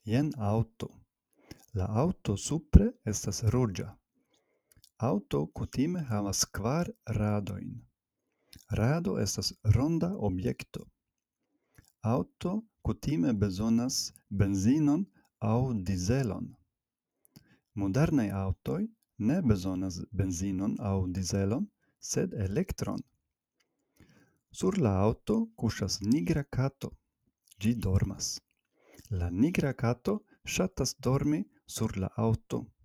Jen auto. La auto supre estas ruĝa. Auto kutime havas kvar radojn. Rado estas ronda objekto. Auto kutime bezonas benzinon aŭ dizelon. Modernaj aŭtoj ne bezonas benzinon aŭ dizelon, sed elektron. Sur la auto kuŝas nigra kato. Ĝi dormas. La nigra kato ŝatas dormi sur la auto.